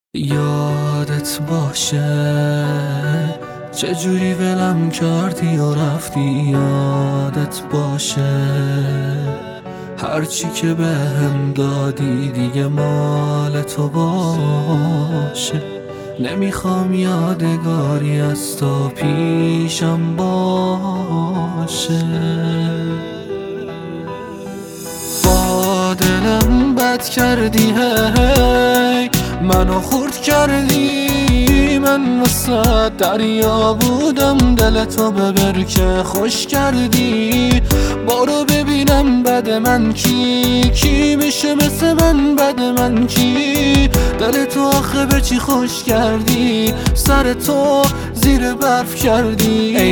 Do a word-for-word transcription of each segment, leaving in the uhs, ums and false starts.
یادت باشه چجوری ولم کردی و رفتی. یادت باشه هرچی که بهم دادی دیگه مال تو باشه. نمیخوام یادگاری از تو پیشم باشه. با دلم بد کردی هی منو خورد کردی. من وسط دریا بودم دلتو ببر که خوش کردی. برو ببینم بد من کی کی میشه مثل من بد من کی. دلتو آخه به چی خوش کردی سر تو زیر برف کردی. ای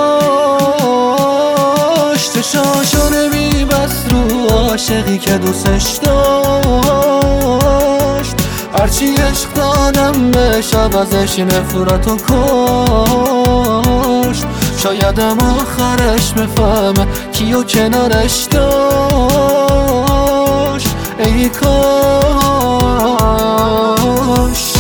کاش چشاشو نمیبست رو عاشقی که دوستش داشت. هرچی عشق دادم بهش عوضش نفرتو کشت. شایدم آخرش بفهمه کیو کنارش داشت. ای کاش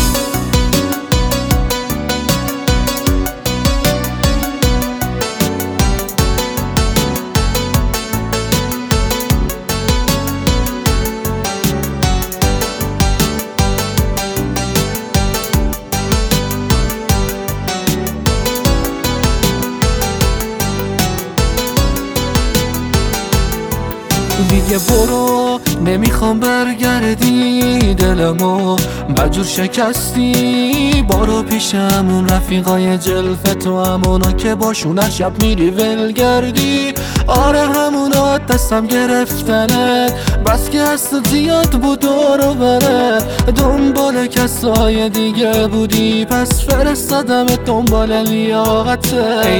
دیگه برو نمیخوام برگردی. دلمو مجور شکستی. برو پیش همون رفیقای جلفت و همونا که باشون شب میری ولگردی. آره همونا دستم گرفتنت بس که هست زیاد بود دور و برت. دنبال کسای دیگه بودی پس فرستادم دنبال لیاقتت. ای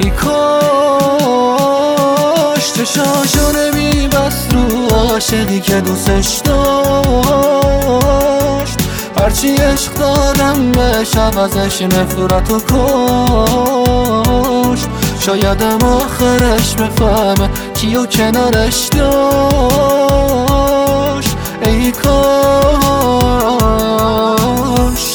کاش چشاشو نمیبست رو عاشقی که دوستش داشت. هرچی عشق دادم بهش عوضش نفرتو کشت. شایدم آخرش بفهمه کیو کنارش داشت. ای کاش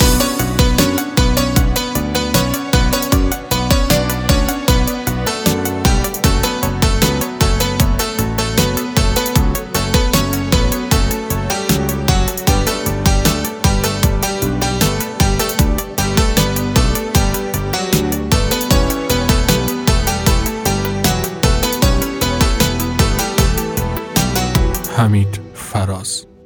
حمید فراز.